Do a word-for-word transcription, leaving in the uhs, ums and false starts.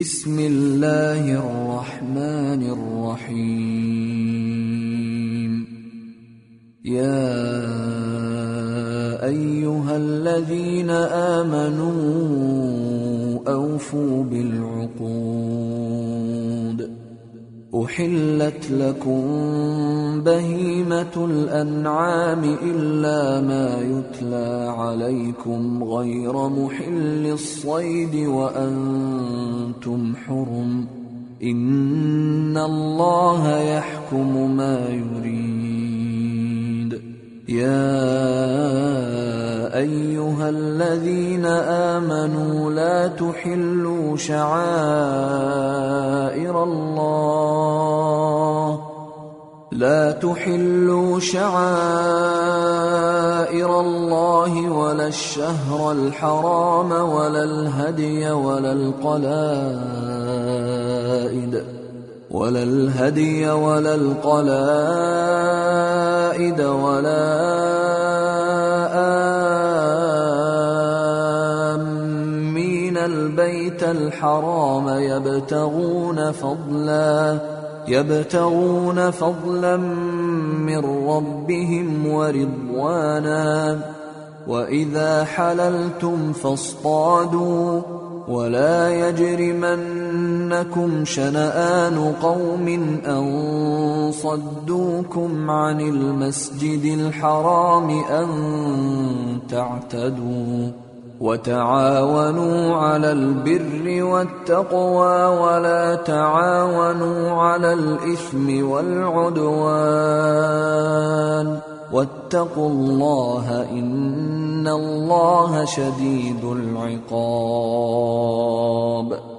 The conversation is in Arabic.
بسم الله الرحمن الرحيم. يا أيها الذين آمنوا أوفوا بالعقود. أحلت لكم بهيمة الأنعام إلا ما يتلى عليكم غير محل الصيد وأنتم حرم. إن الله يحكم ما يريد. يا أيها الذين آمنوا لا تحلوا شعائر الله لا تحلوا شعائر الله ولا الشهر الحرام ولا الهدي ولا القلائد ولا الهدي ولا القلائد ولا آمين البيت الحرام يبتغون فضلا يبتغون فضلا من ربهم ورضوانا. وإذا حللتم فاصطادوا ولا يجرمنكم شنآن قوم أن صدوكم عن المسجد الحرام أن تعتدوا. وتعاونوا على البر والتقوى ولا تعاونوا على الإثم والعدوان. واتقوا الله إن الله شديد العقاب.